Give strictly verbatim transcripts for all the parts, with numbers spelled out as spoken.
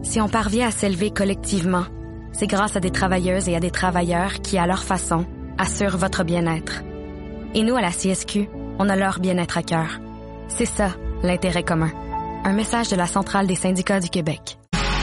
Si on parvient à s'élever collectivement, c'est grâce à des travailleuses et à des travailleurs qui, à leur façon, assurent votre bien-être. Et nous, à la C S Q, on a leur bien-être à cœur. C'est ça, l'intérêt commun. Un message de la Centrale des syndicats du Québec.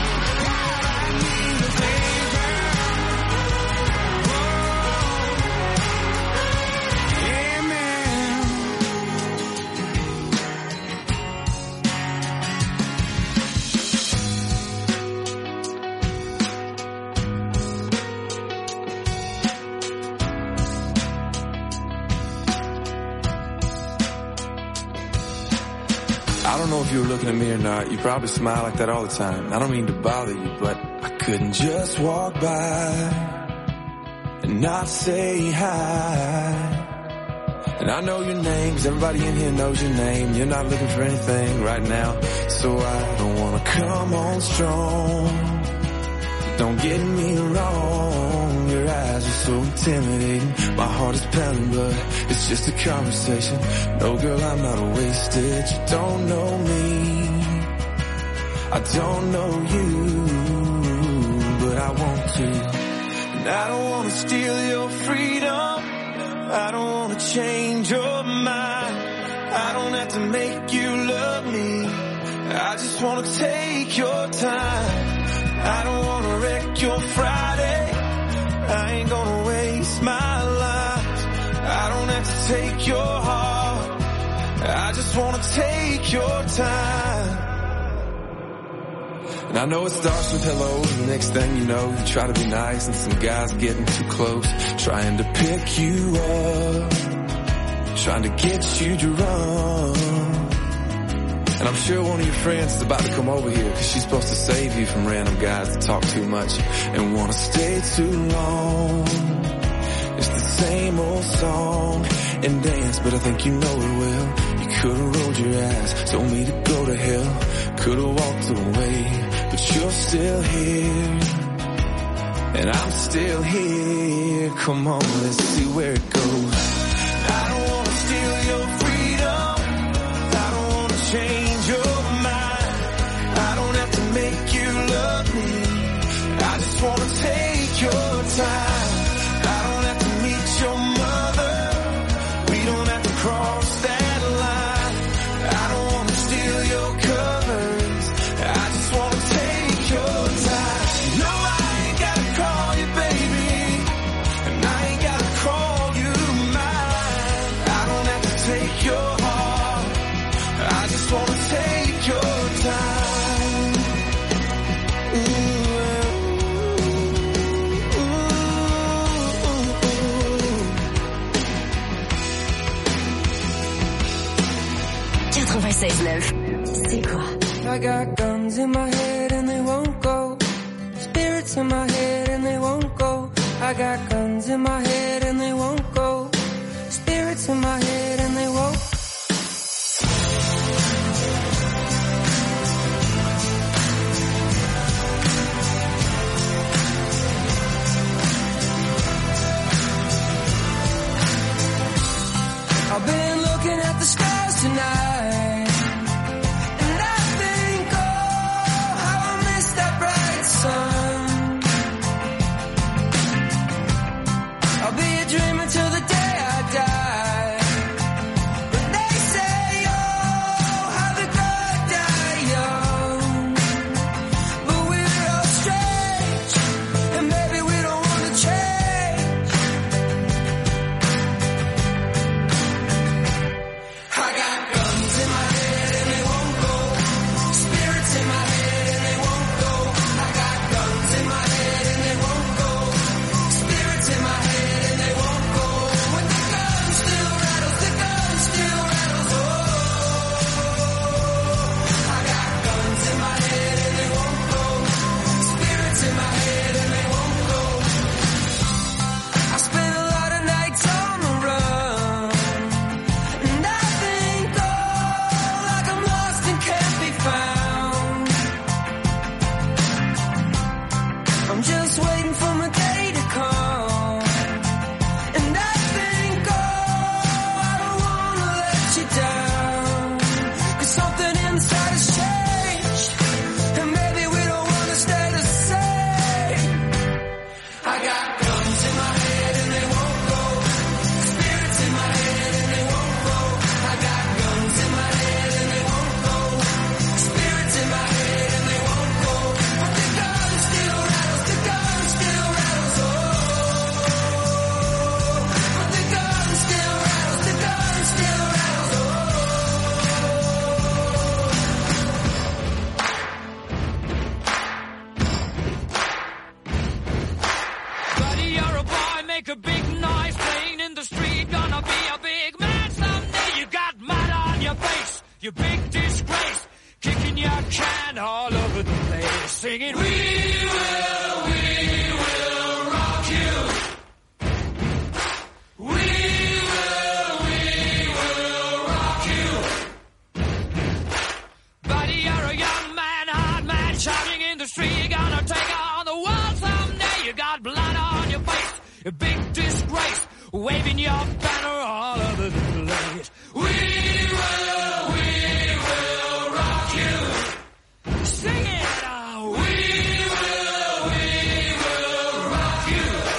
I don't know if you were looking at me or not. You probably smile like that all the time. I don't mean to bother you, but I couldn't just walk by and not say hi. And I know your name, 'cause everybody in here knows your name. You're not looking for anything right now, so I don't wanna come on strong. Don't get me wrong, your eyes are so intimidating. My heart is pounding, but it's just a conversation. No, girl, I'm not wasted. You don't know me, I don't know you, but I want to. And I don't want to steal your freedom, I don't want to change your mind. I don't have to make you love me, I just want to take your time. I don't wanna wreck your Friday, I ain't gonna waste my life. I don't have to take your heart, I just wanna take your time. And I know it starts with hello, and the next thing you know, you try to be nice, and some guy's getting too close, trying to pick you up, trying to get you drunk. And I'm sure one of your friends is about to come over here, 'cause she's supposed to save you from random guys that talk too much and want to stay too long. It's the same old song and dance, but I think you know it well. You could've rolled your eyes, told me to go to hell, could've walked away, but you're still here, and I'm still here. Come on, let's see where it goes. I don't wanna steal your freedom, I don't wanna change your mind, I don't have to make you love me, I just wanna take your time. I don't have to meet your mother, we don't have to cross that line. I don't wanna steal your covers, I just wanna take your time. No, I ain't gotta call you baby, and I ain't gotta call you mine. I don't have to take your heart, I just wanna take your time. Ooh. quatre-vingt-seize neuf. C'est quoi? I got guns in my head and they won't go. Spirits in my head and they won't go. I got guns in my head and they won't go. Spirits in my head and they won't. I've been looking at the stars tonight, and I think, oh, how I miss that bright sun. I'll be you big disgrace, kicking your can all over the place, singing, we will, we will rock you. We will, we will rock you. Buddy, you're a young man, hard man, shouting in the street, you're gonna take on the world someday. You got blood on your face, a big disgrace, waving your banner all over the place. We will, we will rock you. Sing it out. We will, we will rock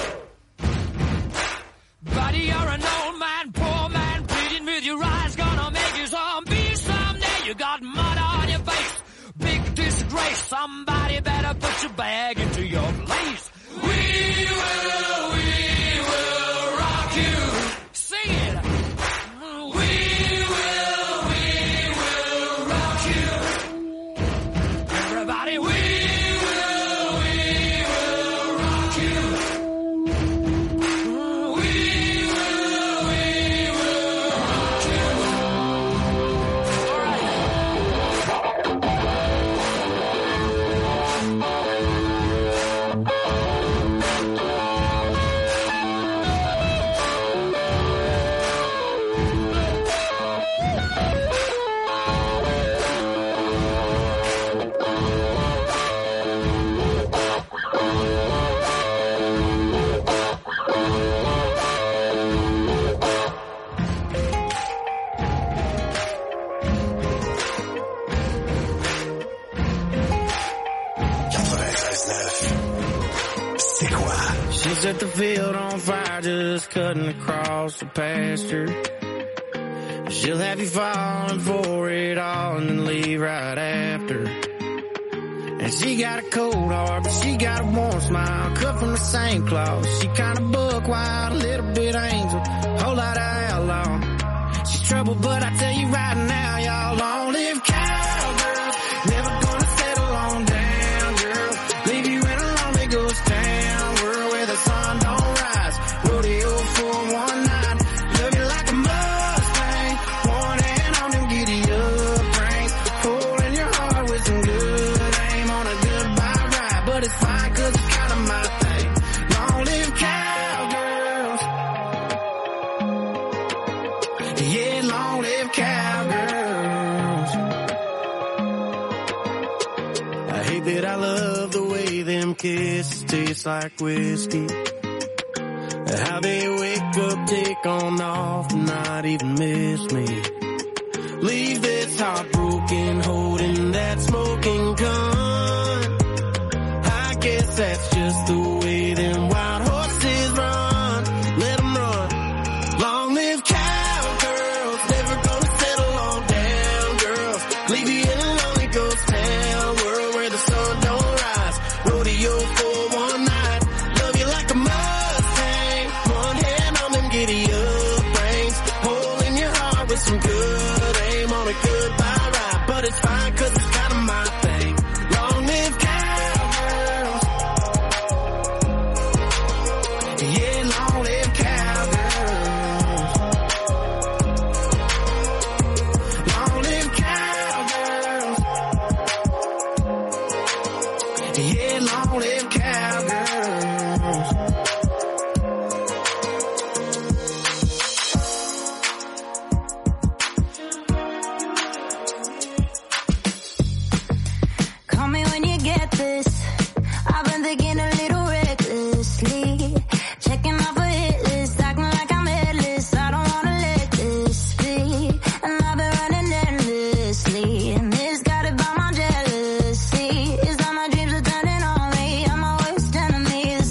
you. Buddy, you're an old man, poor man, pleading with your eyes, gonna make you zombie someday. You got mud on your face, big disgrace. Somebody better put your bag into your place. We will, we will rock you. Sing it. We will, we will rock you. Everybody, we will, we will rock you. We will, we will rock you. All right. She set the field on fire, just cutting across the pasture. She'll have you falling for it all and then leave right after. And she got a cold heart, but she got a warm smile, cut from the same cloth. She kinda buck wild, a little bit angel, whole lot of outlaw. She's trouble, but I tell you right now, y'all, long live cowgirl. Never gonna settle on down, girl. Leave you in a lonely ghost town, world where the sun don't rise. Rodeo for one night, love you like a Mustang. One hand on them giddy up reins, hole in your heart with some good aim on a goodbye ride. But it's fine, cause it's kinda my thing. Long live cowgirls. Yeah, long live cowgirls. I hate that I love the way them kisses taste like whiskey. How they wake up, take on off, and not even miss me. Leave this heart broken, holding that smoking gun. I guess that's just the way them wild horses run. Let them run. Long live cowgirls, never gonna settle on down, girls. Leave you in a lonely ghost town, world where the sun don't rise. Rodeo for one night, love you like a Mustang. One hand on them giddy up reins, hole in your heart with some good aim on a goodbye ride. But it's fine, cause it's kinda my thing. Long live cowgirls. Yeah, long live cowgirls. Long live cowgirls. Yeah, long live cowgirls. Call me when you get this. I've been thinking a little recklessly. Checking off a hit list, acting like I'm headless. I don't wanna let this be. And I've been running endlessly. And this got it by my jealousy. It's like my dreams are turning on me. I'm my worst enemy. This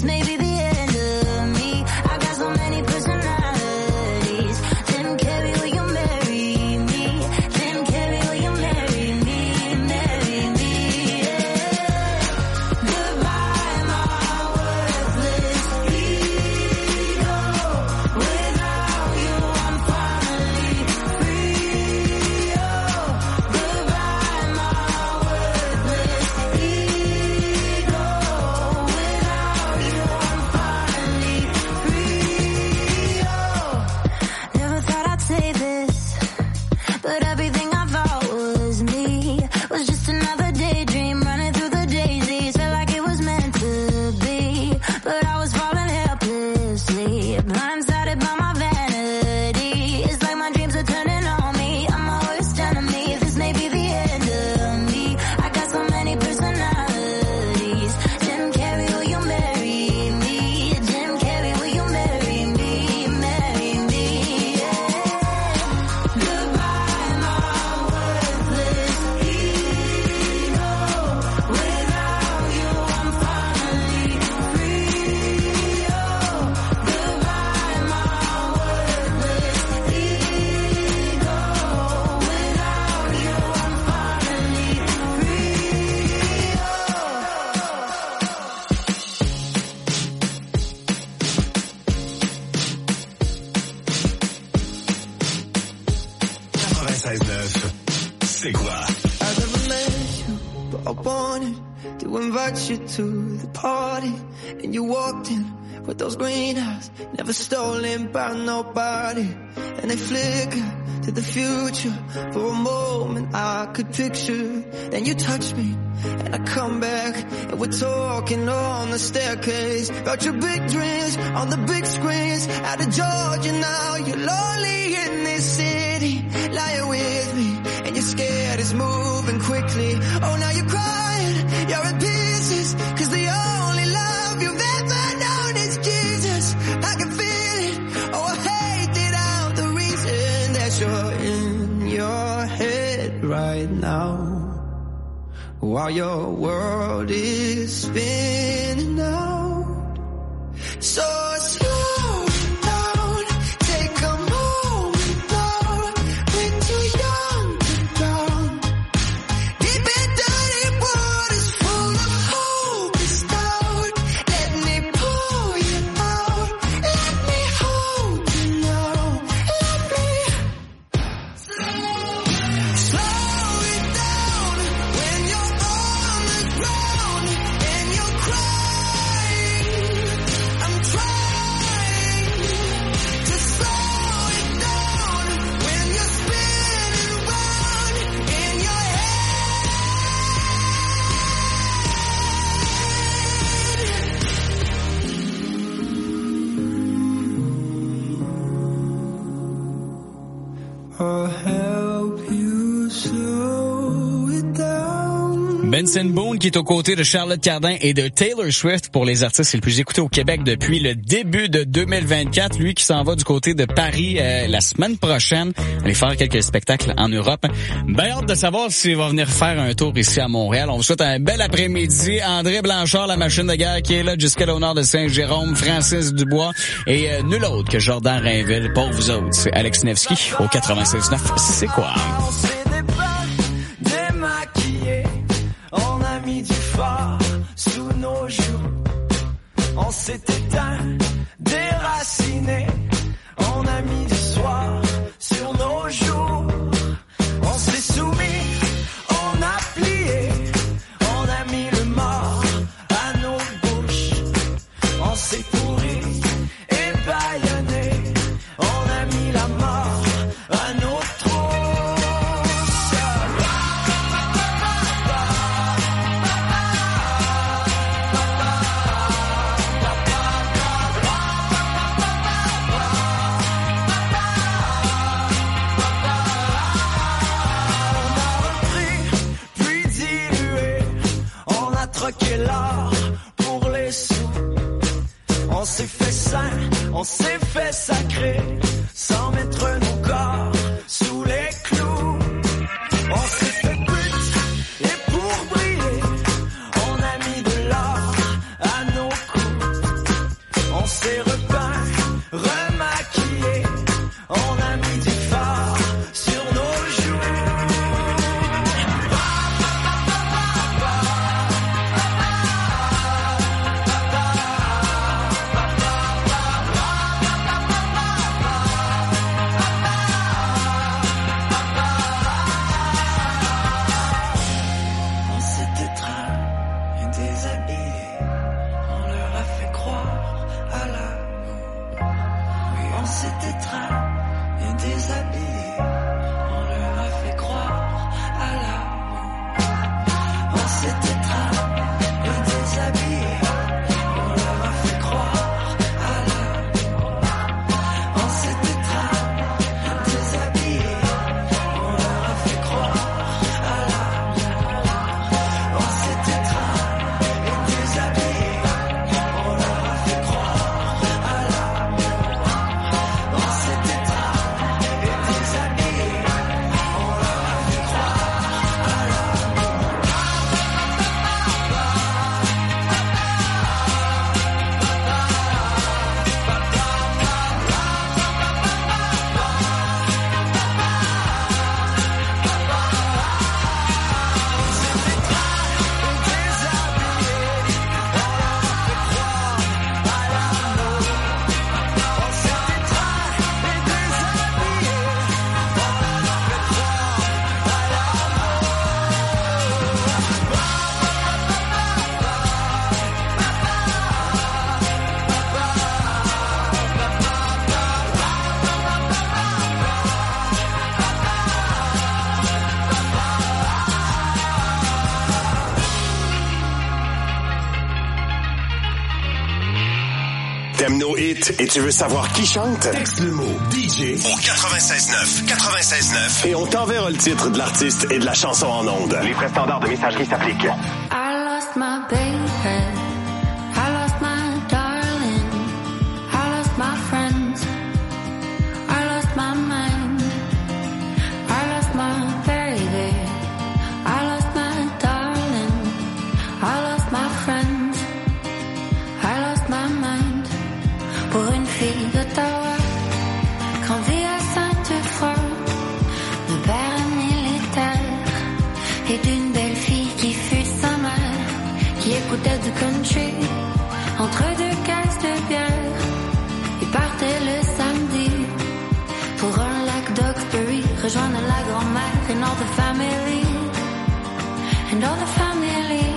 C'est quoi? I never met you, but I wanted to invite you to the party. And you walked in with those green eyes, never stolen by nobody. And they flicker to the future. For a moment I could picture. Then you touch me and I come back, and we're talking on the staircase about your big dreams on the big screens. Out of Georgia now, you're lonely in this city, lying with me, and you're scared it's moving quickly. Oh, now you're crying, you're in pieces, cause the only love you've ever known is Jesus. I can feel it, oh I hate it, I'm the reason that you're in your head right now, while your world is spinning out. So slow down, take a moment now. We're too young to drown. Deep in dirty waters full of hope is down. Let me pull you out. Let me hold you now. Let me slow it down when you're on the ground and you're crying. I'm trying to slow it down when you're spinning round in your head. I'll help you slow it down. Benson Boone qui est aux côtés de Charlotte Cardin et de Taylor Swift pour les artistes les plus écoutés au Québec depuis le début de deux mille vingt-quatre. Lui qui s'en va du côté de Paris euh, la semaine prochaine, aller faire quelques spectacles en Europe. Ben hâte de savoir s'il va venir faire un tour ici à Montréal. On vous souhaite un bel après-midi. André Blanchard, la machine de guerre qui est là jusqu'à l'honneur de Saint-Jérôme, Francis Dubois et euh, nul autre que Jordan Rainville. Pour vous autres, c'est Alex Nevsky au quatre-vingt-seize neuf. C'est quoi? On s'est dépa- démaquillé, on a mis du fard sous nos joues. On s'est éteint, déraciné, on a mis du soir sur nos joues. On s'est soumis, on a plié, on a mis le mort à nos bouches. On s'est pourri et bâillonné, on a mis la mort à nos trousses. Troquer l'or pour les sous. On s'est fait saint, on s'est fait sacré, sans mettre nos corps sous les clous. On s'est fait pute, et pour briller, on a mis de l'or à nos coups. On s'est repeint, remaquillé, on a mis du fard sur nos joues. On s'est T'aimes nos hits et tu veux savoir qui chante? Texte le mot D J au quatre-vingt-seize neuf quatre-vingt-seize neuf et on t'enverra le titre de l'artiste et de la chanson en ondes. Les frais standards de messagerie s'appliquent. I lost my baby. I lost my darling. I lost my friends. I lost my mind. I lost my baby. I lost my darling. I lost my friends. I lost my mind. Pour une fille d'Ottawa, grandie à Sainte-Foy, le père est militaire, et d'une belle fille qui fut sa mère, qui écoutait du country, entre deux caisses de bière, et partait le samedi, pour un lac d'Oxbury, rejoindre la grand-mère, and all the family, and all the family.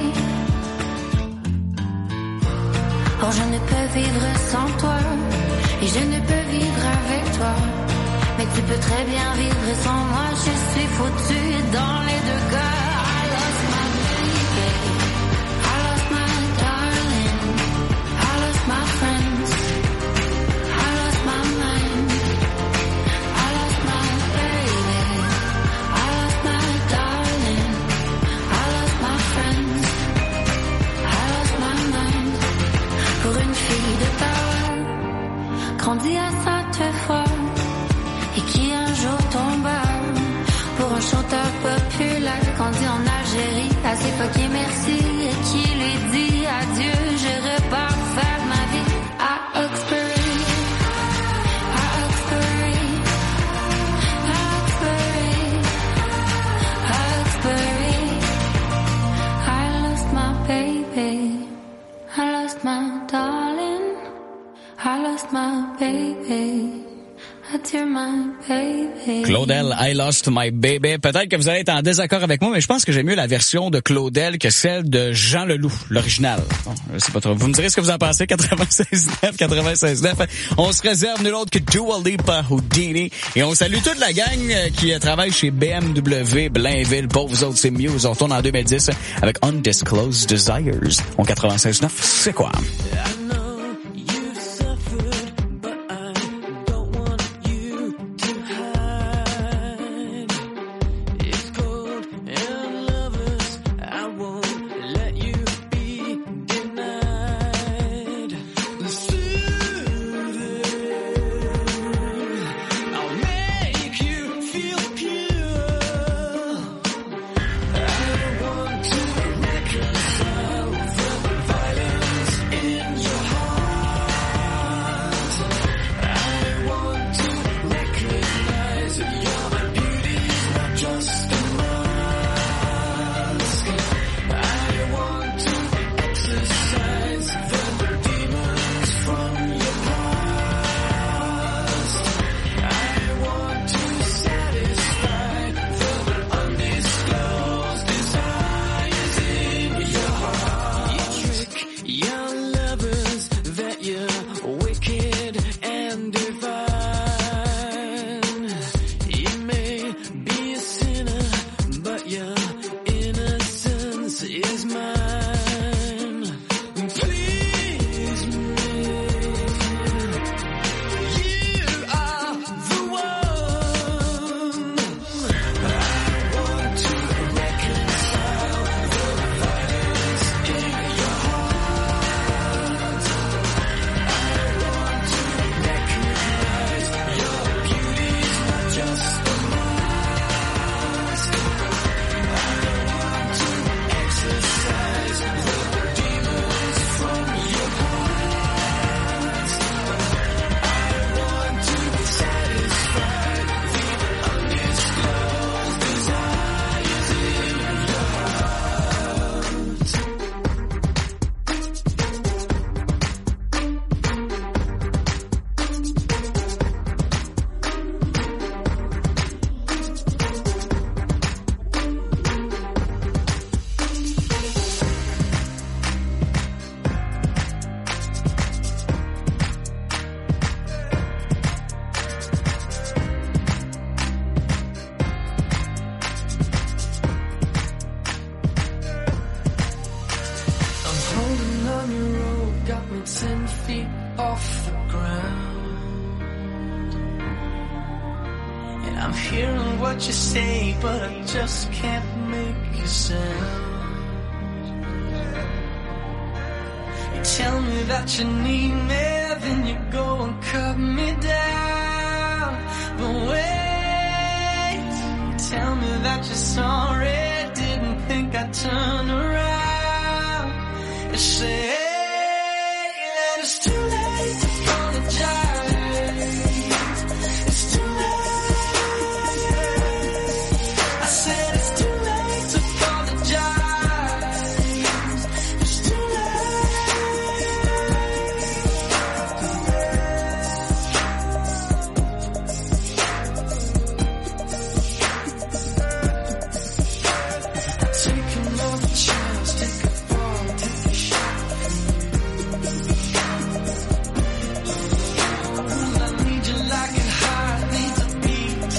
Oh, je ne peux vivre sans toi, et je ne peux vivre avec toi. Mais tu peux très bien vivre sans moi, je suis foutue dans les deux cas. I lost my baby, I lost my darling, I lost my friends, I lost my mind, I lost my baby, I lost my darling, I lost my friends, I lost my mind. Pour une fille d'Ottawa, grandie à Sainte-Foy, et qui un jour tomba pour un chanteur populaire, grandi en Algérie, à ses fucké merci, et qui lui dit adieu, je repars faire ma vie à Oxbury, à Oxbury, à Oxbury, à Oxbury. I lost my baby, I lost my darling, I lost my baby. Claudel, I Lost My Baby. Peut-être que vous allez être en désaccord avec moi, mais je pense que j'aime mieux la version de Claudel que celle de Jean Leloup, l'original. Bon, je sais pas trop. Vous me direz ce que vous en pensez. quatre-vingt-seize neuf quatre-vingt-seize neuf. On se réserve nul autre que Dua Lipa Houdini. Et on salue toute la gang qui travaille chez B M W Blainville. Pour vous autres, c'est mieux. On retourne en deux mille dix avec Undisclosed Desires. En quatre-vingt-seize neuf, c'est quoi? Ten feet off the ground. And I'm hearing what you say, but I just can't make a sound. You tell me that you need me, then you go and cut me down. But wait, you tell me that you're sorry, didn't think I'd turn around. You say that it's too late to apologize. It's too late. I said it's too late to apologize. It's too late. Take another chance, take a fall, take a shot. I need you like it hard, need to beat.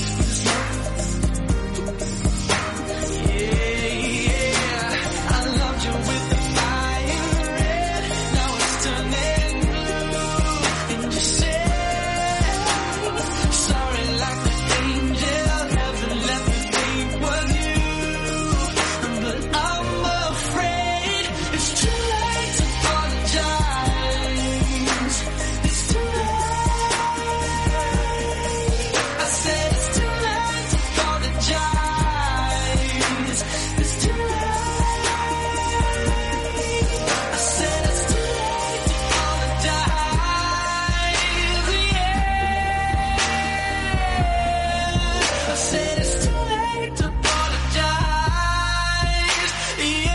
Yeah, yeah. I loved you with the fire red, now it's turning blue. And you say sorry like the angel, heaven let me think was you. But I'm afraid it's too late to apologize. It's too late. I said it's too late to apologize. It's too late. I said it's too late to apologize. Yeah. I said it's too late to apologize. Yeah.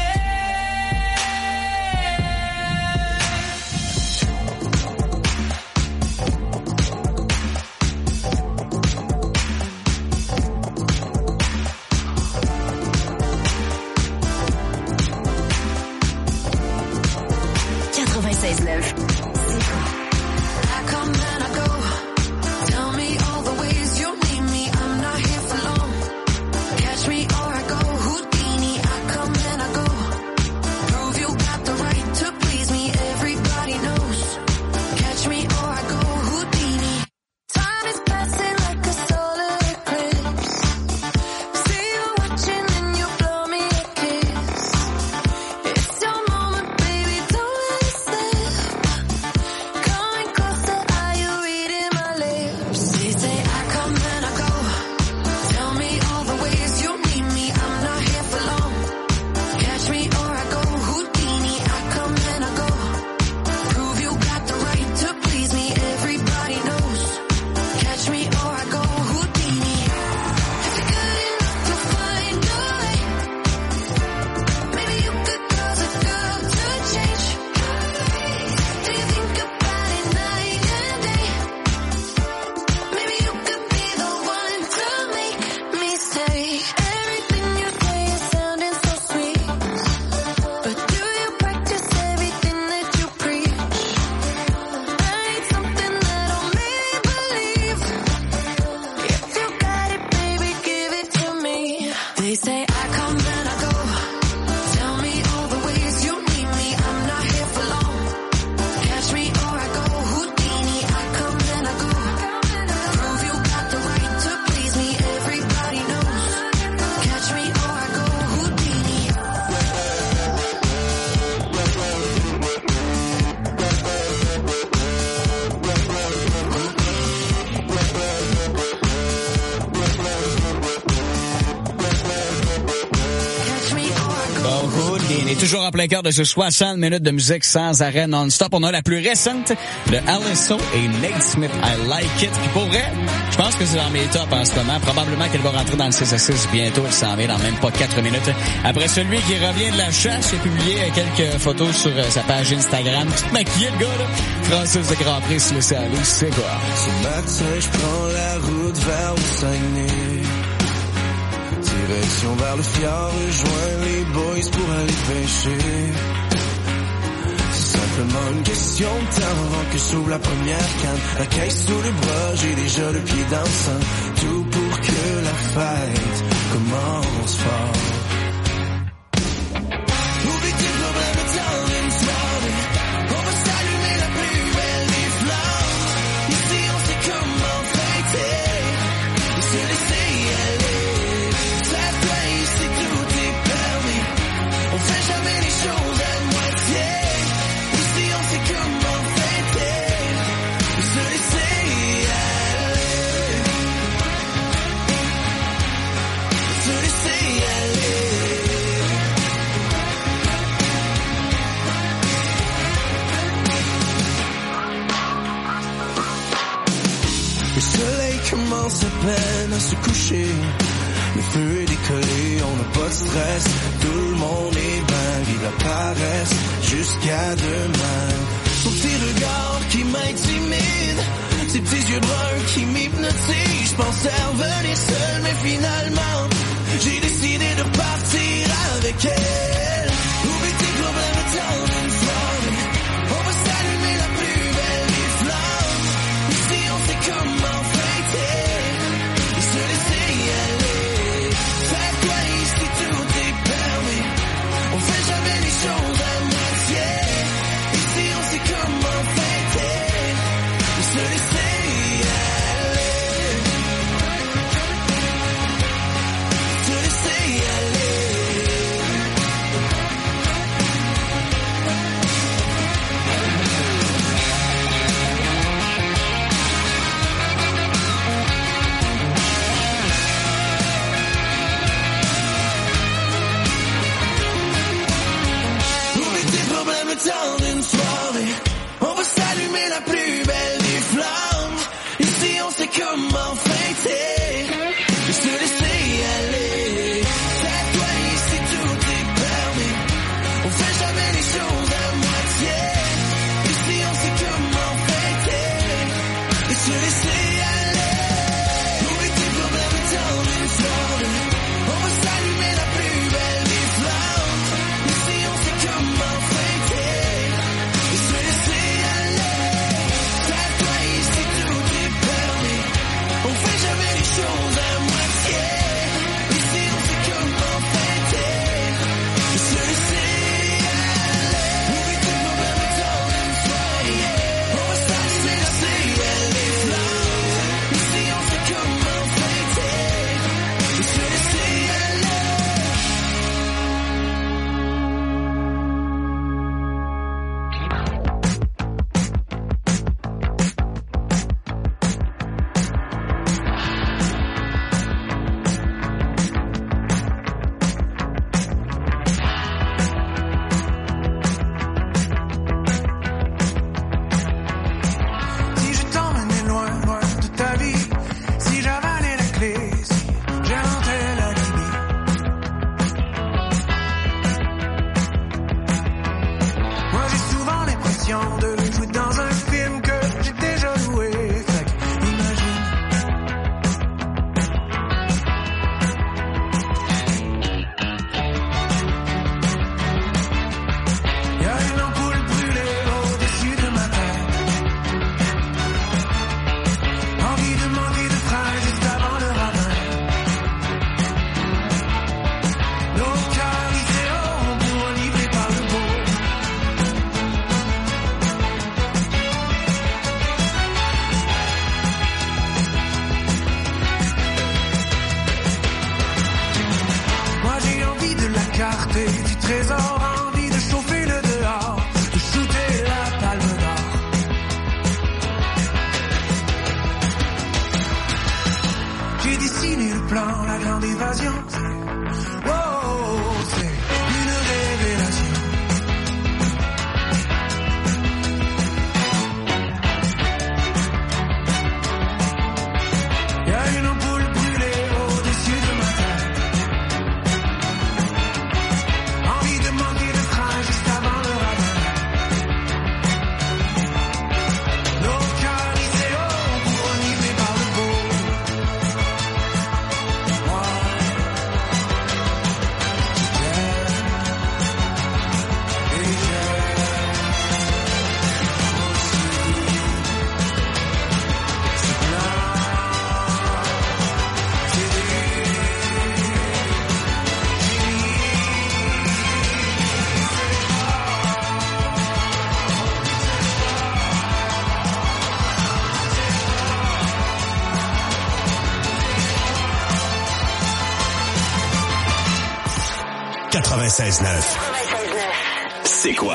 quatre-vingt-seize neuf. I come and I go. Tell me all the ways you need me. I'm not here for long. Catch me or I go. Houdini. I come and I go. Prove you got the right to please me. Everybody knows. Catch me or I go. Houdini. Time is passing like a solar eclipse. See you watching and you blow me a kiss. It's your moment, baby. Don't let it slip. Coming closer, are you reading my lips? They say I come and I go. Tell me all the ways you need me. I'm not here for long. Catch me or I go. Houdini. I come and I go. Prove you got the right to please me. Everybody knows. Catch me or I go. Houdini. If you're good enough to find a way, maybe you could cause a girl to change. Do you think about it night and day? Maybe you could be the one to make me stay. Everything you say is sounding so sweet, but do you practice everything that you preach? I need something that'll make me believe. If you got it, baby, give it to me. They say I come and I go. Tell me all the ways you need me. I'm not here for long. Catch me or I go. Houdini. I come and I go. Prove you got the right to please me. Everybody knows. Catch me or I go. Houdini. Catch me or I go. Bon, Houdini. Toujours en plein cœur de ce soixante minutes de musique sans arrêt non-stop. On a la plus récente de Alisson et Nate Smith, I Like It. Puis pour vrai, je pense que c'est dans mes tops en ce moment. Probablement qu'elle va rentrer dans le six à six bientôt. Elle s'en vient dans même pas quatre minutes. Après celui qui revient de la chasse, il a publié quelques photos sur euh, sa page Instagram. Tout maquillé, le gars, là. Francis de Grand Prix se laisser aller, c'est quoi? Ce matin, je prends la route vers le Saguenay. Direction vers le fjord, rejoins les boys pour aller pêcher. C'est simplement une question de temps avant que s'ouvre la première canne. La caisse sous le bras, j'ai déjà le pied dans le sang. Tout pour que la fête commence fort. Oublie tes problèmes dans une soirée. On va s'allumer la plus belle. commence à peine à se coucher. Le feu est décollé, on n'a pas de stress. Tout le monde est bien, vive la paresse jusqu'à demain. Son petit regard qui m'intimide, ses petits yeux bruns qui m'hypnotisent. Je pensais revenir seul, mais finalement j'ai décidé de partir avec elle. Oublie tes problèmes, attends une soirée. On va s'allumer la plus belle des flammes. Ici on sait comment fêter et se laisser y aller. Fais-toi ici, tout est permis. On fait jamais les choses à moitié. Ici on sait comment fêter et se laisser y aller. Se laisser y aller. Temps d'une soirée, on va s'allumer la plus belle des flammes. Ici on sait comment fêter et se laisser y aller. Fais-toi ici, tout est permis. On fait jamais les choses à moitié. Ici on sait comment fêter et se laisser y aller. Oublie tes problèmes, temps d'une soirée, on va s'allumer la plus belle des flammes. Ici on sait comment fêter. On fait jamais les choses à moitié. Ici on sait comment fêter et se laisser aller. Oublie tes problèmes et t'en une soirée. On va s'allumer la plus belle des flammes. Ici on sait comment fêter et se laisser aller. Si je t'emmenais loin, loin de ta vie, si j'avalais la clé, si j'inventais la Libye. Moi j'ai souvent l'impression de jouer dans un film que j'ai déjà loué. Fait que imagine. Y'a une ampoule brûlée au-dessus de ma tête. Envie de manquer de frein juste avant le ravin. Nos cœurs ici hauts pour enivrer par le beau. Moi j'ai envie de la carte et du trésor, envie de chauffer le dehors, de shooter la palme d'or. J'ai dessiné le plan, la grande évasion. C'est, wow, c'est une révélation. Y'a une ampoule brûlée au-dessus de ma tête. Envie de manquer de frein juste avant le ravin. Nos cœurs ici hauts pour enivrer par le beau. Moi, quatre-vingt-seize neuf. C'est quoi?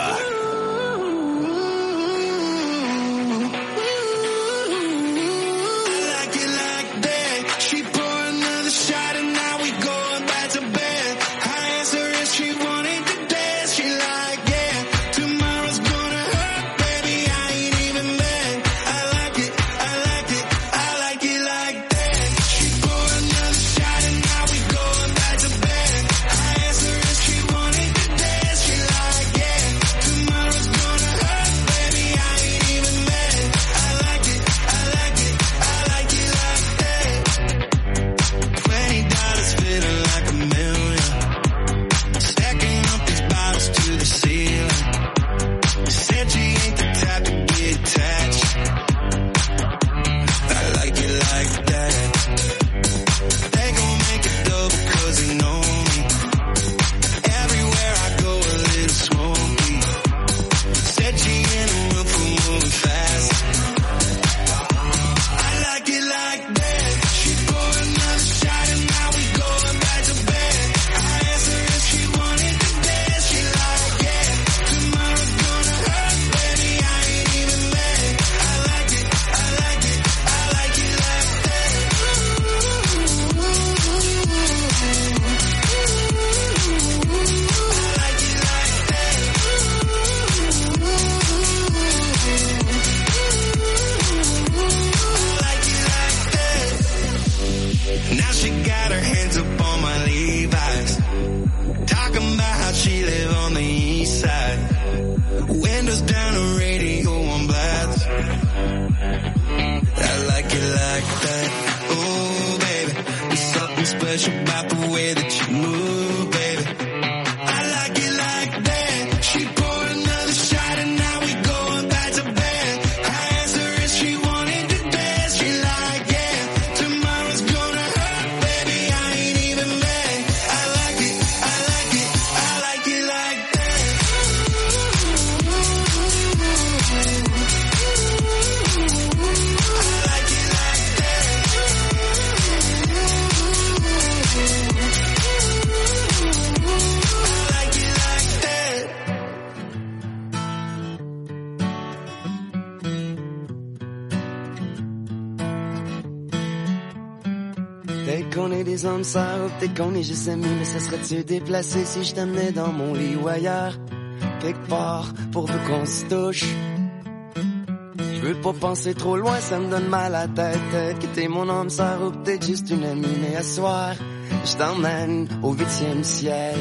Like down the radio on blast. I like it like that. Oh, baby, there's something special about the way that you move, baby. I like it like that. She poured another shot and now we going back to bed. I asked her if she wanted to dance. She like, yeah, tomorrow's gonna hurt, baby. I ain't even mad. I like it, I like it, I like it like that. I like it like that. I like it like that. Peut-être qu'on est des hommes sœurs, ou peut-être qu'on est juste amis, mais ça serait-tu déplacé si je t'amenais dans mon lit ou ailleurs? Quelque part, pourvu qu'on se touche. Je veux pas penser trop loin, ça me donne mal à la tête. Peut-être que t'es mon homme sœur, ou peut-être juste une amie, mais à soir, je t'emmène au huitième ciel.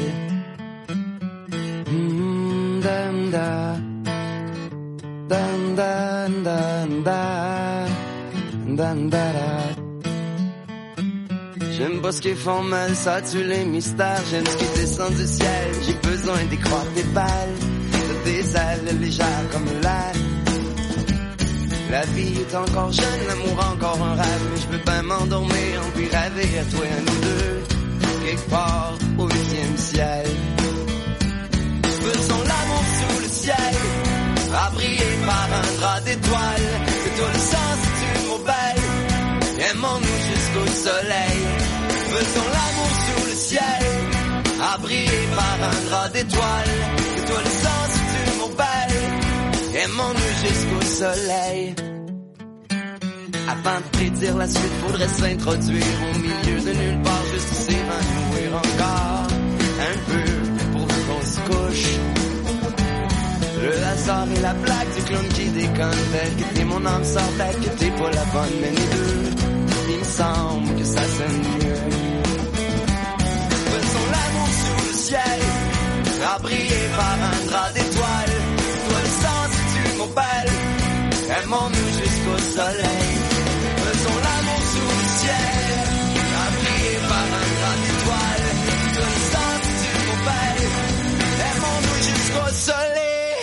Mm, dam, da. Dam, dam, dam, da. Dam, da, da. J'aime pas ce qui est formel, ça tue les mystères. J'aime ce qui descend du ciel. J'ai besoin d'y croire tes balles. T'as des ailes légères comme l'air. La vie est encore jeune, l'amour encore un rêve. Mais je peux pas m'endormir, puis rêver à toi et à nous deux. Quelque part au huitième ciel. Faisons l'amour sous le ciel, à briller par un drap d'étoiles. Que toi le sens c'est une mot belle. Aimons-nous jusqu'au soleil. Faisons l'amour sous le ciel, à briller par un drap d'étoiles. Que toi le sens c'est une mot belle. Aimons-nous jusqu'au soleil. Avant de prédire la suite, faudrait s'introduire au milieu de nulle part, juste s'évanouir encore un peu pour qu'on se couche. Le hasard et la blague du clown qui déconne, tel que t'es mon âme sort, tel que t'es pas la bonne, mais nous deux, il me semble que ça sonne mieux. Faisons l'amour sous le ciel, à briller par un drap d'étoiles. Toi le sang si tu m'appelles, aimons-nous jusqu'au soleil. Faisons l'amour sous le ciel, à briller par un drap d'étoiles. Toi le sang si tu m'appelles, aimons-nous jusqu'au soleil.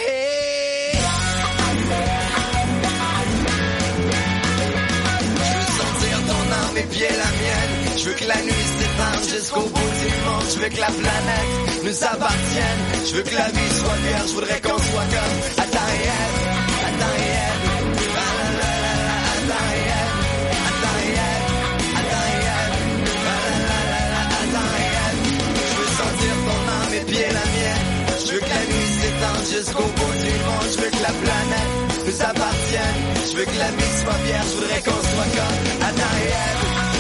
Mes pieds, la mienne. Je veux que la nuit s'étende jusqu'au bout du monde. Je veux que la planète nous appartienne. Je veux que la vie soit vierge. Je voudrais qu'on soit comme Adam et Ève, Adam et Ève. Ah la la la la, Adam et Ève, Adam et Ève, Adam et Ève. Ah la la la la, Adam et Ève. Je veux sentir ton âme, mes pieds, la mienne. Je veux que la nuit s'étende jusqu'au bout du monde. Je veux que la planète nous appartienne. Je veux que la vie soit vierge. Je voudrais qu'on soit comme Adam et Ève.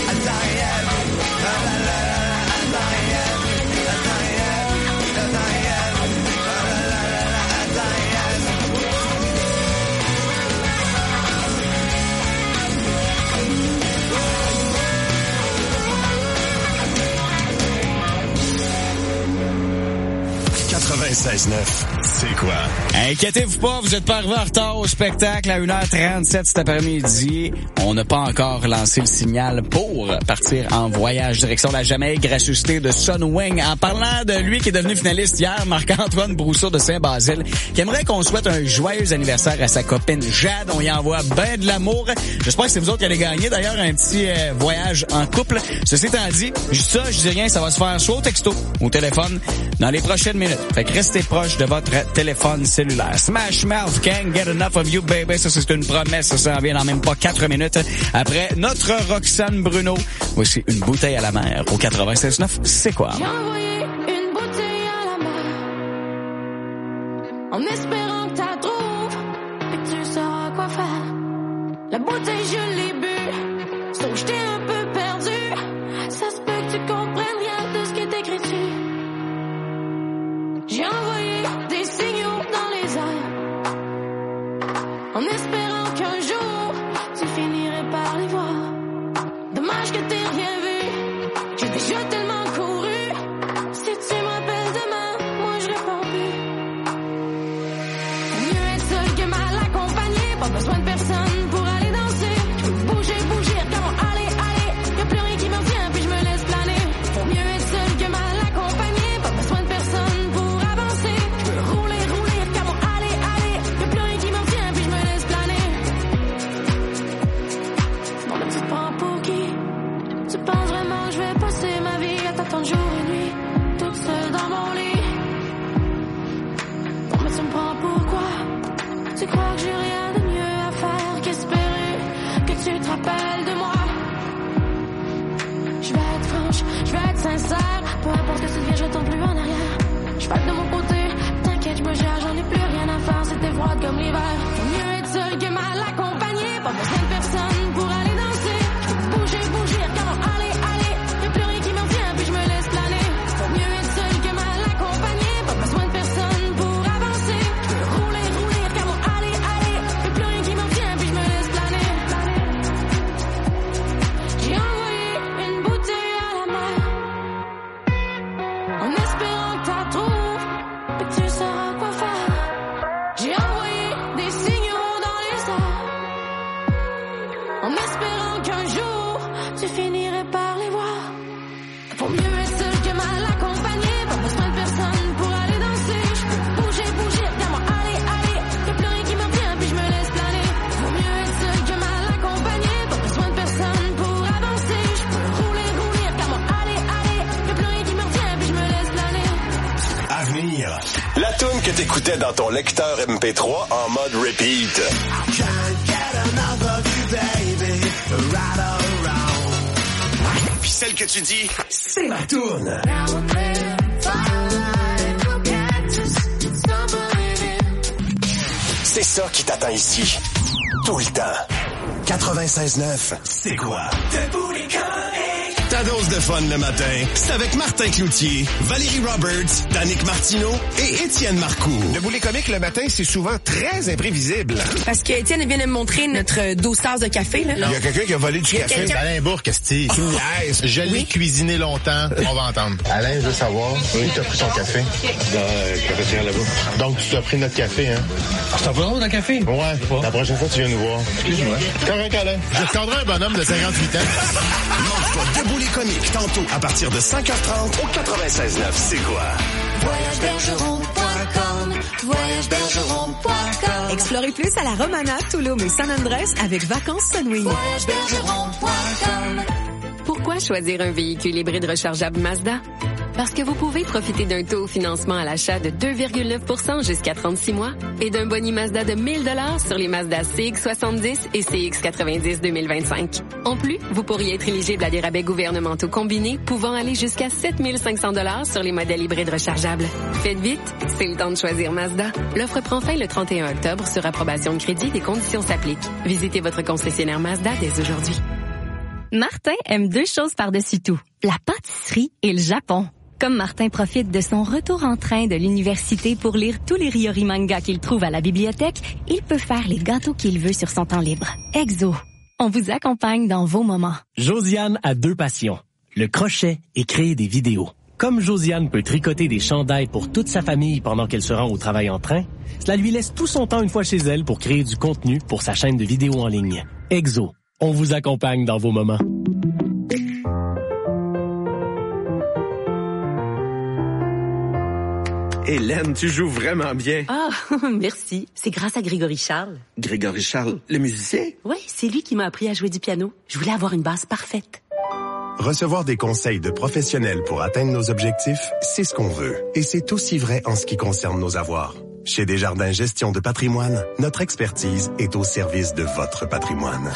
quatre-vingt-seize neuf, c'est quoi? Inquiétez-vous pas, vous êtes pas arrivé en retard au spectacle à une heure trente-sept cet après-midi. On n'a pas encore lancé le signal pour partir en voyage direction la Jamaïque, gracieuseté de Sunwing. En parlant de lui qui est devenu finaliste hier, Marc-Antoine Brousseau de Saint-Basile, qui aimerait qu'on souhaite un joyeux anniversaire à sa copine Jade. On y envoie ben de l'amour. J'espère que c'est vous autres qui allez gagner d'ailleurs un petit euh, voyage en couple. Ceci étant dit, je dis ça, je dis rien, ça va se faire soit au texto ou au téléphone dans les prochaines minutes. Fait que restez proche de votre téléphone cellulaire. Smash Mouth, Can't Get Enough of You Baby, ça c'est une promesse, ça s'en vient dans même pas quatre minutes. Après notre Roxane Bruno, voici une bouteille à la mer au quatre-vingt-seize neuf, c'est quoi? J'ai envoyé une bouteille à la mer, en espérant que t'as trouves et que tu sauras quoi faire. La bouteille je l'ai bu, sauf que j'étais un peu perdu. Ça se peut que tu comprennes rien de ce qui est écrit dessus. J'ai envoyé des signaux dans les airs, en espérant qu'un jour tu finirais par les voir. Dommage que t'aies rien vu, j'ai déjà tellement couru. Si tu m'appelles demain, moi je réponds plus. Mieux être seul besoin de personne pour aller danser. Je peux bouger, bouger, regarde-moi aller, aller. Y'a plus rien qui m'en tient, puis je me laisse planer. Faut mieux être seul que mal accompagné. Pas besoin de personne pour avancer. Je peux rouler, rouler, regarde-moi aller, aller. Y'a plus rien qui m'en tient, puis je me laisse planer. Non mais tu te prends pour qui? Tu penses vraiment que je vais passer ma vie à t'attendre jour et nuit, toute seule dans mon lit? Non mais tu me prends pour quoi? Tu crois que j'ai rien de mieux à faire qu'espérer que tu te rappelles de moi? Je vais être franche, je vais être sincère. Peu importe ce que tu deviens, je tombe plus en arrière. Je vais être de mon côté, t'inquiète, je me gère, j'en ai plus rien à faire, c'était froid comme l'hiver. Faut mieux être seul que mal accompagné. Pas besoin de personne pour aller danser. Je peux bouger, bouger, regarde-moi aller, aller. Y'a plus rien qui m'en tient, puis je me laisse planer. Faut mieux être seul que mal accompagné. Pas besoin de personne pour avancer. Je peux rouler, rouler, regarde-moi aller, aller. Y'a plus rien qui m'en tient, puis je me laisse planer. J'ai envoyé une bouteille à la mer, en espérant que t'as trouvé, que tu sauras quoi faire. J'ai envoyé des signaux dans les airs, en espérant qu'un jour tu finirais par les voir. Faut mieux être seul que mal accompagné. Pas besoin de personne pour aller danser. Je peux bouger, bouger, regarde-moi aller, aller. Y'a plus rien qui m'en tient, puis je me laisse planer. Faut mieux être seul que mal accompagné. Pas besoin de personne pour avancer. Je peux rouler, rouler, regarde-moi aller, aller. Y'a plus rien qui m'en tient, puis je me laisse planer. Avenir. La toune que t'écoutais dans ton lecteur M P trois en mode repeat. Puis celle que tu dis, c'est ma toune. C'est ça qui t'attend ici. Tout le temps. quatre-vingt-seize neuf, c'est quoi? Debout les comiques. Ta dose de fun le matin, c'est avec Martin Cloutier, Valérie Roberts, Danick Martineau et Étienne Marcoux. Debout les comiques le matin, c'est souvent très imprévisible. Parce que Étienne vient de me montrer notre douze tasses de café, là. Il y a quelqu'un qui a volé du café. C'est Alain Bourque, esti. Tu me niaises. Je l'ai cuisiné longtemps. On va entendre. Alain, je veux savoir, oui, tu as pris son café? Dans la cafetière là-bas. Donc, tu t'as pris notre café, hein? Ah, c'est un peu notre café? Ouais. La prochaine fois, tu viens nous voir. Excuse-moi. Correct, Alain. Je te cadrerai un bonhomme de cinquante-huit ans. Mange-toi Debout les comiques, tantôt, à partir de cinq heures trente au quatre-vingt-seize neuf, c'est quoi? voyage bergeron point com, voyage bergeron point com. Explorez plus à la Romana, Tulum et San Andrés avec Vacances Sunwing. voyage bergeron point com. Pourquoi choisir un véhicule hybride rechargeable Mazda? Parce que vous pouvez profiter d'un taux au financement à l'achat de deux virgule neuf pour cent jusqu'à trente-six mois et d'un boni Mazda de mille dollars sur les Mazda C X soixante-dix et C X quatre-vingt-dix deux mille vingt-cinq. En plus, vous pourriez être éligible à des rabais gouvernementaux combinés pouvant aller jusqu'à sept mille cinq cents dollars sur les modèles hybrides rechargeables. Faites vite, c'est le temps de choisir Mazda. L'offre prend fin le trente et un octobre sur approbation de crédit. Des conditions s'appliquent. Visitez votre concessionnaire Mazda dès aujourd'hui. Martin aime deux choses par-dessus tout, la pâtisserie et le Japon. Comme Martin profite de son retour en train de l'université pour lire tous les Ryori mangas qu'il trouve à la bibliothèque, il peut faire les gâteaux qu'il veut sur son temps libre. Exo, on vous accompagne dans vos moments. Josiane a deux passions, le crochet et créer des vidéos. Comme Josiane peut tricoter des chandails pour toute sa famille pendant qu'elle se rend au travail en train, cela lui laisse tout son temps une fois chez elle pour créer du contenu pour sa chaîne de vidéos en ligne. Exo, on vous accompagne dans vos moments. Hélène, tu joues vraiment bien. Ah, merci. C'est grâce à Grégory Charles. Grégory Charles, le musicien? Oui, c'est lui qui m'a appris à jouer du piano. Je voulais avoir une base parfaite. Recevoir des conseils de professionnels pour atteindre nos objectifs, c'est ce qu'on veut. Et c'est aussi vrai en ce qui concerne nos avoirs. Chez Desjardins Gestion de patrimoine, notre expertise est au service de votre patrimoine.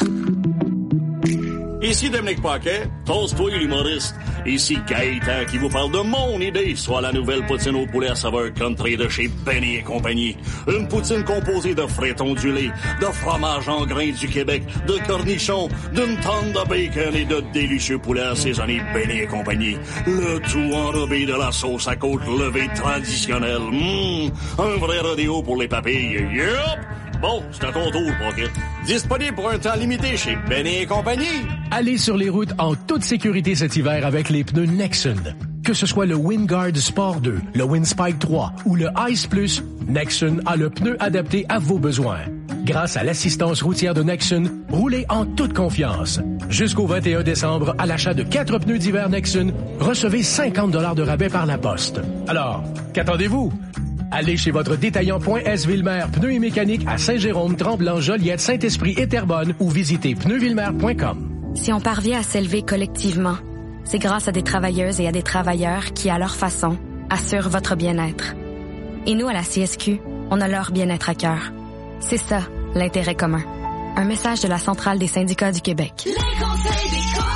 Ici Dominique Paquet, toast-toi l'humoriste. Ici Gaëtan qui vous parle de mon idée sur la nouvelle poutine au poulet à saveur country de chez Benny et compagnie. Une poutine composée de frais ondulés, de fromage en grains du Québec, de cornichons, d'une tonne de bacon et de délicieux poulets assaisonnés Benny et compagnie. Le tout enrobé de la sauce à côte levée traditionnelle. Mmh, un vrai rodéo pour les papilles. Yup! Bon, c'est à ton tour, Pocket. Disponible pour un temps limité chez Benny et compagnie. Allez sur les routes en toute sécurité cet hiver avec les pneus Nexen. Que ce soit le Wingard Sport deux, le Windspike trois ou le Ice Plus, Nexen a le pneu adapté à vos besoins. Grâce à l'assistance routière de Nexen, roulez en toute confiance. Jusqu'au vingt et un décembre, à l'achat de quatre pneus d'hiver Nexen, recevez cinquante dollars de rabais par la poste. Alors, qu'attendez-vous? Allez chez votre détaillant Point S Villemer Pneus et Mécanique à Saint-Jérôme, Tremblant, Joliette, Saint-Esprit et Terrebonne ou visitez pneus villemer point com. Si on parvient à s'élever collectivement, c'est grâce à des travailleuses et à des travailleurs qui, à leur façon, assurent votre bien-être. Et nous, à la C S Q, on a leur bien-être à cœur. C'est ça, l'intérêt commun. Un message de la Centrale des syndicats du Québec. Les conseils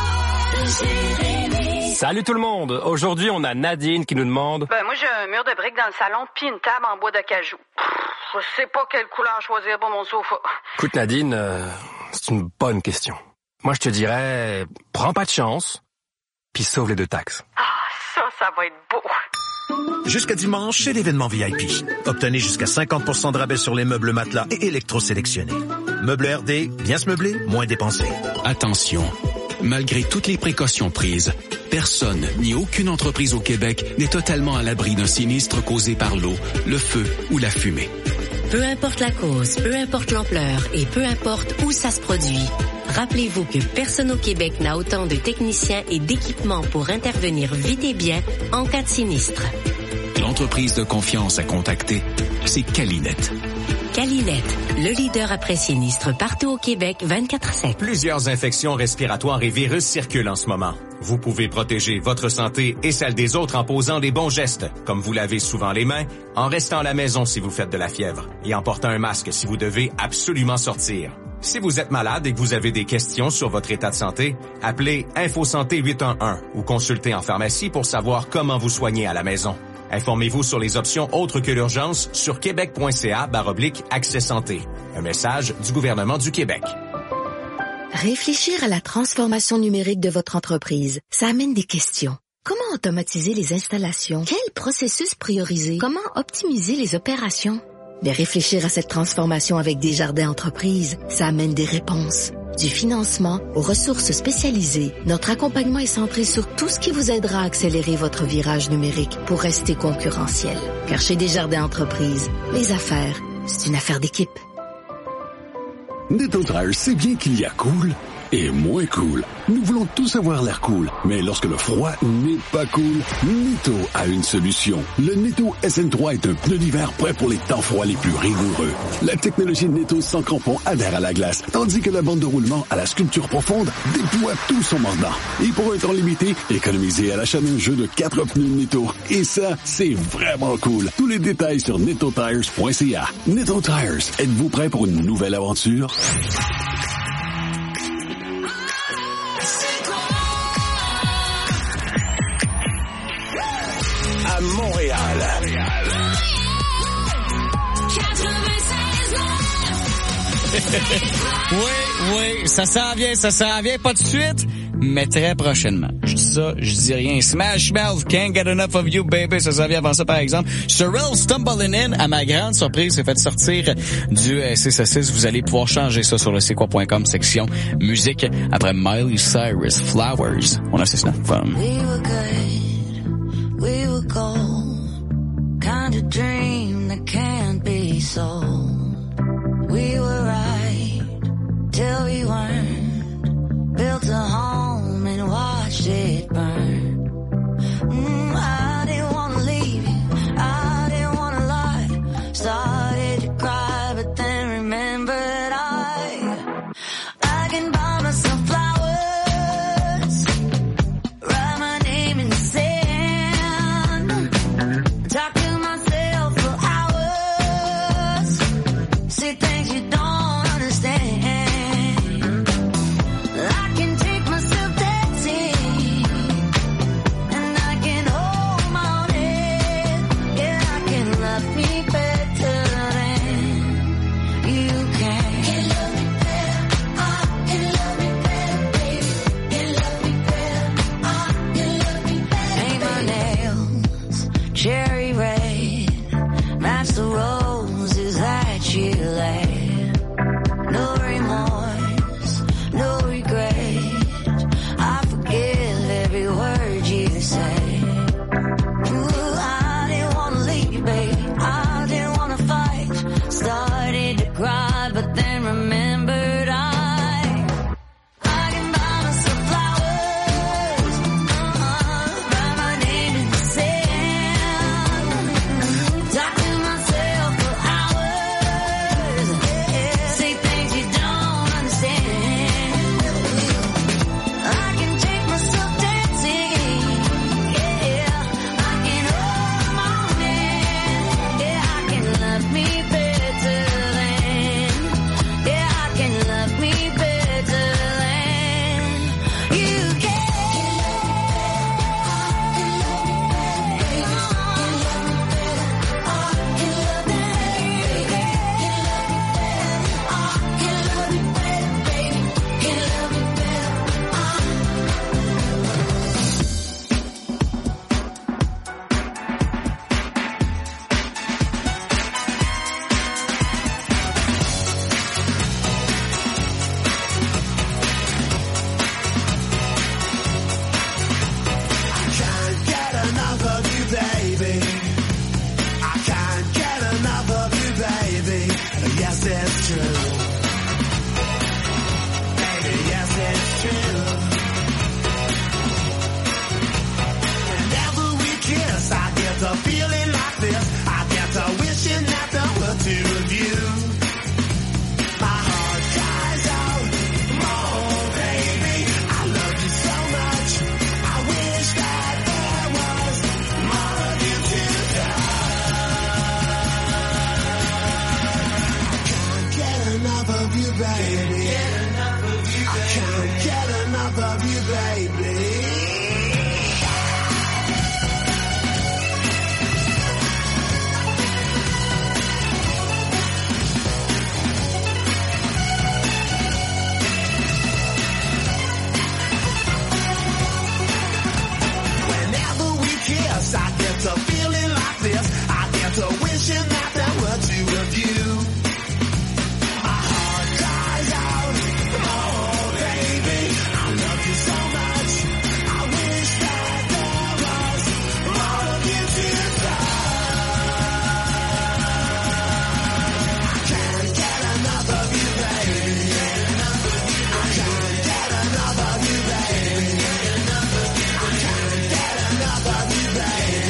d'école, Jérémy. Salut tout le monde! Aujourd'hui, on a Nadine qui nous demande... Ben, moi, j'ai un mur de briques dans le salon puis une table en bois d'acajou. Je sais pas quelle couleur choisir pour mon sofa. Écoute, Nadine, euh, c'est une bonne question. Moi, je te dirais, prends pas de chance, puis sauve les deux taxes. Ah, ça, ça va être beau. Jusqu'à dimanche, chez l'événement V I P. Obtenez jusqu'à cinquante pour cent de rabais sur les meubles matelas et électrosélectionnés. Meubles R D, bien se meubler, moins dépenser. Attention, malgré toutes les précautions prises, personne ni aucune entreprise au Québec n'est totalement à l'abri d'un sinistre causé par l'eau, le feu ou la fumée. Peu importe la cause, peu importe l'ampleur et peu importe où ça se produit, rappelez-vous que personne au Québec n'a autant de techniciens et d'équipements pour intervenir vite et bien en cas de sinistre. L'entreprise de confiance à contacter, c'est Calinet. Calinet, le leader après sinistre partout au Québec vingt-quatre sept. Plusieurs infections respiratoires et virus circulent en ce moment. Vous pouvez protéger votre santé et celle des autres en posant des bons gestes, comme vous lavez souvent les mains, en restant à la maison si vous faites de la fièvre et en portant un masque si vous devez absolument sortir. Si vous êtes malade et que vous avez des questions sur votre état de santé, appelez InfoSanté huit un un ou consultez en pharmacie pour savoir comment vous soigner à la maison. Informez-vous sur les options autres que l'urgence sur québec.ca barre oblique accès santé. Un message du gouvernement du Québec. Réfléchir à la transformation numérique de votre entreprise, ça amène des questions. Comment automatiser les installations? Quel processus prioriser? Comment optimiser les opérations? Mais réfléchir à cette transformation avec Desjardins Entreprises, ça amène des réponses. Du financement aux ressources spécialisées, notre accompagnement est centré sur tout ce qui vous aidera à accélérer votre virage numérique pour rester concurrentiel. Car chez Desjardins Entreprises, les affaires, c'est une affaire d'équipe. Netto Tires sait bien qu'il y a cool et moins cool. Nous voulons tous avoir l'air cool, mais lorsque le froid n'est pas cool, Netto a une solution. Le Netto S N trois est un pneu d'hiver prêt pour les temps froids les plus rigoureux. La technologie Netto sans crampons adhère à la glace, tandis que la bande de roulement à la sculpture profonde déploie tout son mordant. Et pour un temps limité, économisez à l'achat d'un jeu de quatre pneus Netto. Et ça, c'est vraiment cool. Tous les détails sur netto tires point c a. Netto Tires, êtes-vous prêt pour une nouvelle aventure? À Montréal. Oui, oui, ça s'en vient, ça s'en vient, pas de suite, mais très prochainement. Je dis ça, je dis rien. Smash Mouth, Can't Get Enough of You, Baby, ça s'en vient avant ça, par exemple. Cyril Stumbling In, à ma grande surprise, s'est fait sortir du six à six. Vous allez pouvoir changer ça sur le c'est quoi point com, section musique, après Miley Cyrus, Flowers. On a six neuf. Um, We were good, we were gold, kind of dream that can't be sold. We were right till we weren't, built a home and watched it burn. Mm, I didn't want to leave you, I didn't want to lie, started to cry but then remembered I, I can buy myself flowers, write my name in the sand, baby. I can't get enough of you, baby. I get to feeling like this. I get to wishing that there were two of you. My heart cries out, oh baby, I love you so much. I wish that there was more of you tonight. I can't get enough of you, baby. I can't get enough of you, baby. I can't get enough of you, baby.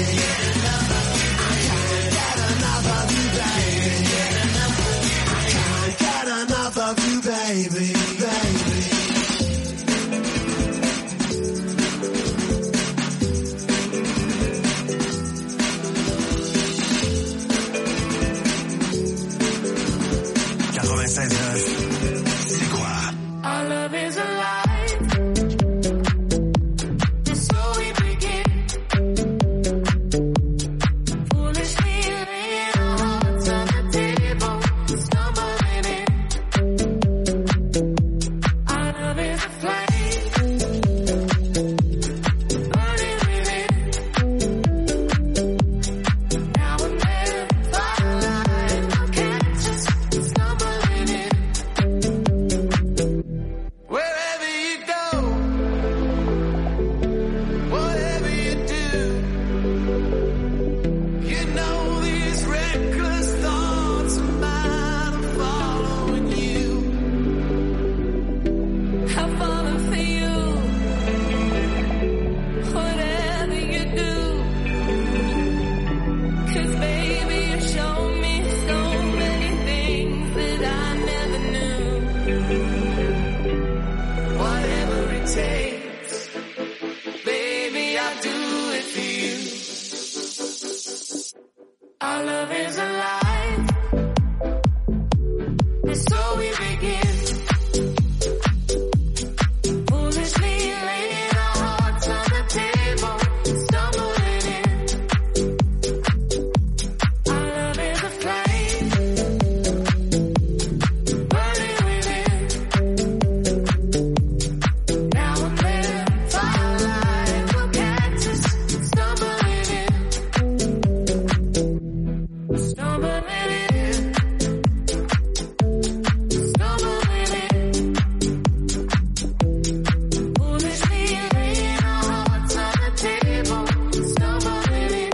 Baby, baby. quatre-vingt-seize neuf, c'est quoi? Our love is alive. So we begin. Foolishly laying our hearts on the table, stumbling in. Our love is alive. So we begin. Foolishly laying our hearts on the table, stumbling in. Our love is a flame, burning within. Now and then, firelight will catch us, stumbling in. Stumbling in. Stumbling in. Foolishly laying our hearts on the table, stumbling in.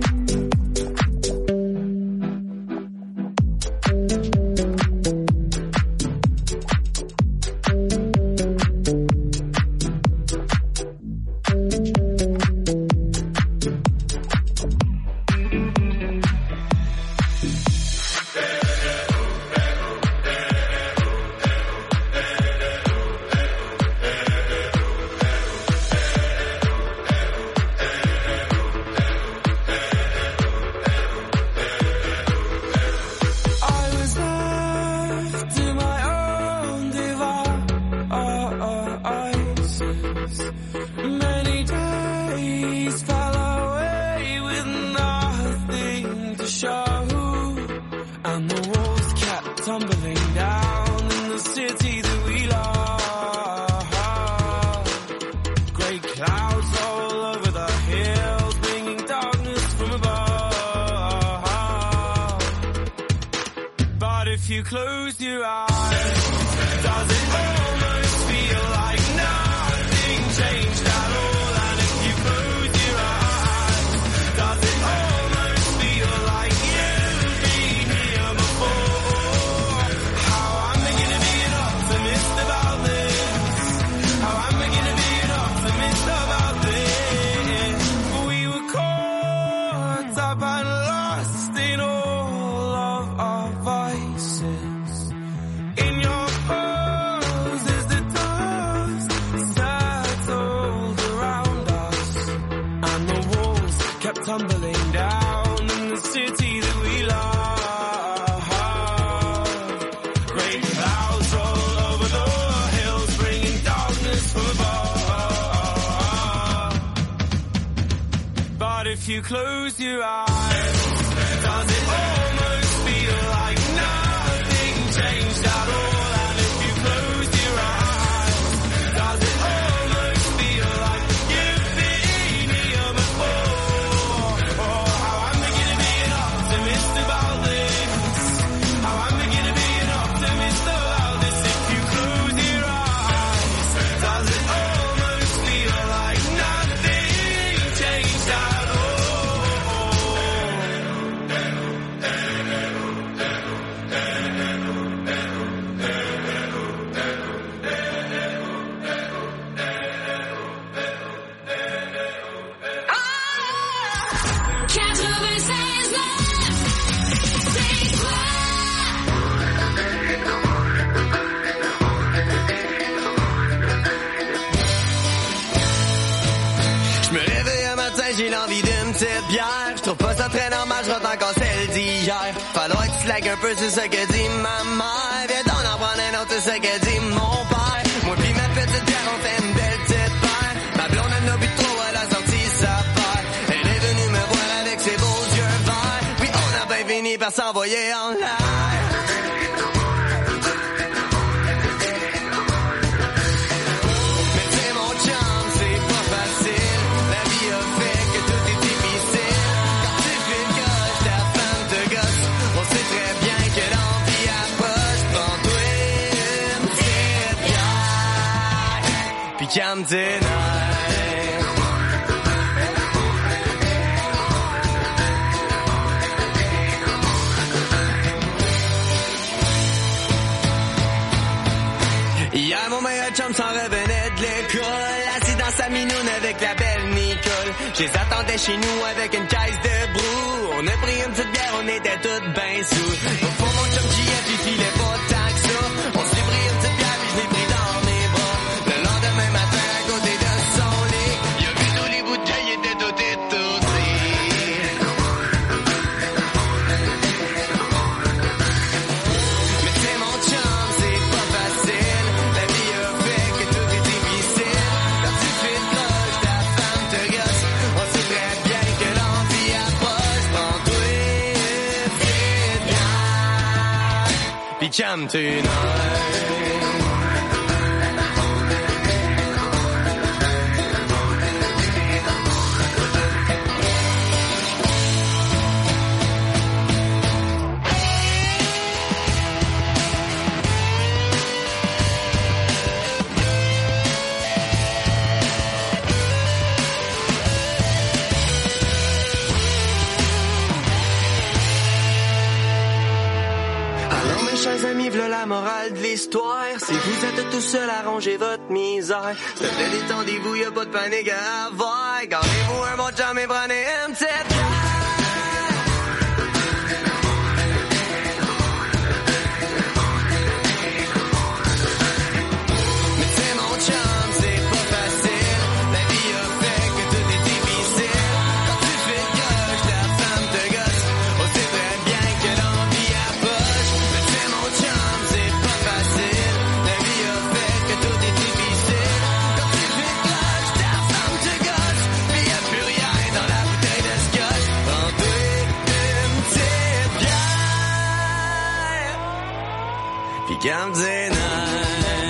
I was left to my own devices. Many days fell away with nothing to show, and the walls kept tumbling down in the city that we love. Great clouds all over the hills, bringing darkness from above. But if you close your eyes, does it almost feel like nothing changed at all? And if you close your eyes, does it almost feel like you've been here before? How am I gonna be an optimist about this? How am I gonna be an optimist about this? We were caught up and lost in all of our vices. In your pose as the dust settled if you close your eyes, does it almost feel like nothing changed at all? And if you close your eyes, does it almost feel like you've been here before? Oh, how I'm beginning to be an optimist about this. How I'm beginning to be an optimist about this. If you close your eyes, does it almost feel like nothing changed at all? quatre-vingt-seize neuf, c'est quoi? Je me réveille un matin, j'ai l'envie d'une petite bière. Je trouve pas ça très normal, je rentre encore celle d'hier. Falloir que tu slagues un peu, c'est ce que dit ma mère. Viens donc en prendre un autre, c'est ce que dit mon père. Moi pis ma petite bière, on fait une belle petite paire. Ma blonde elle n'a bu de trop, elle a sorti sa paire. Elle est venue me voir avec ses beaux yeux verts. Puis on a bien fini par s'envoyer en l'air. Mais c'est mon chum, c'est pas facile. La vie a fait que tout est difficile. Quand tu fais le gauche, ta femme te gosse. On sait très bien que l'envie approche. Prends-toi une petite bière, puis calme tes nerfs. Hier, mon meilleur chum s'en revenait de l'école, assis dans sa minoune avec la belle Nicole. Je les attendais chez nous avec une caisse de brou. On a pris une petite bière, on était toutes ben sous. Pour mon chum J F, il filait pas tant que ça. On s'est pris une petite bière, puis je l'ai pris dans mes bras. Le lendemain matin, à côté de son lit, il a vu tous les bouteilles, il était tout étourdis. Mais c'est mon chum, c'est pas facile. La vie a fait que tout est difficile. Quand tu fais de cloche, ta femme te gosse. On sait très bien que l'envie approche. Prends-toi une petite bière, puis calme tes nerfs. Alors mes chers amis, v'là la morale de l'histoire. Si vous êtes tout seul à ranger votre misère, s'il te plaît, détendez-vous, y'a pas de panique à avoir. Gardez-vous un bon chum et prenez une petite bière. Mais c'est mon chum, c'est pas facile. La vie a fait que tout est difficile. Quand tu fais le gauche, ta femme te gosse. On sait très bien que l'envie approche. Mais c'est mon chum, c'est pas facile. La vie a fait que tout est difficile. Quand tu fais le gauche, ta femme te gosse. Puis y'a plus rien dans la bouteille de scotch. Prends-toi une petite bière, puis calme tes nerfs.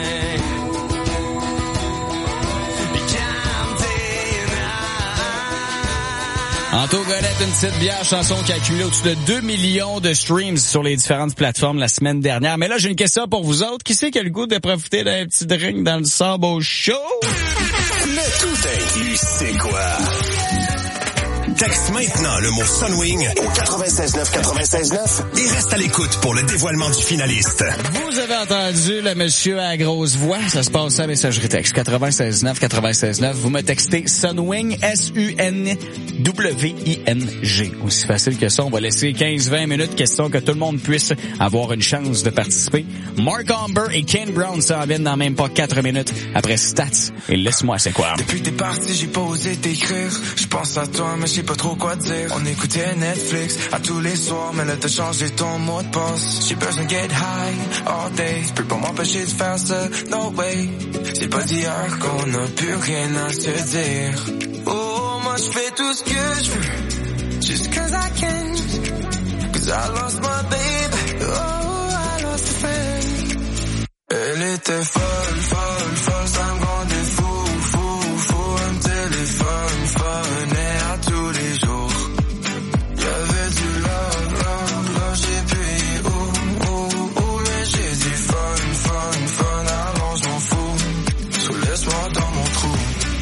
Anto Golette, une petite bière, chanson qui a accumulé au-dessus de deux millions de streams sur les différentes plateformes la semaine dernière. Mais là, j'ai une question pour vous autres. Qui c'est qui a le goût de profiter d'un petit drink dans le Sabo Show? Le tout inclus, c'est quoi? Texte maintenant le mot Sunwing au quatre-vingt-seize neuf quatre-vingt-seize neuf et reste à l'écoute pour le dévoilement du finaliste. Vous avez entendu le monsieur à la grosse voix. Ça se passe à messagerie texte quatre-vingt-seize neuf quatre-vingt-seize neuf. Vous me textez Sunwing, S U N W I N G. Aussi facile que ça. On va laisser quinze vingt minutes, question que tout le monde puisse avoir une chance de participer. Mark Amber et Kane Brown s'en viennent dans même pas quatre minutes après Stats. Et laisse-moi, c'est quoi? Depuis t'es parti, j'ai pas osé t'écrire. Je pense à toi, mais je sais pas trop quoi dire. On écoutait Netflix à tous les soirs, mais là t'as changé ton mot de passe. J'ai besoin de get high all day. Tu peux pas m'empêcher de faire ça, no way. C'est pas d'hier qu'on a plus rien à se dire. Oh, moi moi je fais tout ce que je veux, just cause I can. Cause I lost my baby, oh I lost a friend. Elle était folle, folle, folle, ça me rendait fou, fou, fou. Un téléphone, phone, et à tous les jours. Y'avait du love, love, love, j'ai payé, oh, oh, oh. Mais j'ai dit fun, fun, fun, alors je m'en fous. So laisse-moi dans mon trou.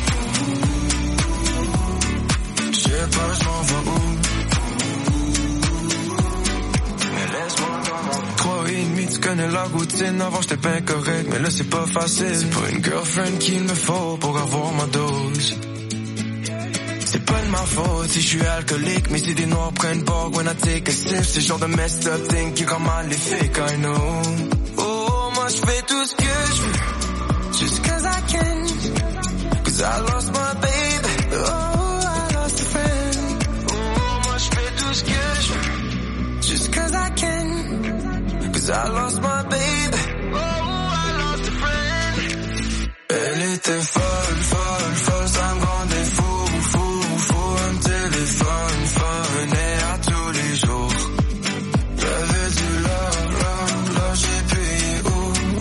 Je sais pas, je m'en vais où. Tu connais la routine, avant j'étais bien correct, mais là c'est pas facile. C'est pas une girlfriend qu'il me faut pour avoir ma dose. C'est pas de ma faute si je suis alcoolique, mais si des noirs prennent part when I take a sip, c'est le genre de messed up thing qui rend maléfique, I know. Oh, moi je fais tout ce que je veux, just cause I can. Cause I lost my baby, oh I lost a friend. Oh, moi je fais tout ce que je veux, just cause I can. Cause I lost my baby, oh I lost a friend. Elle était folle.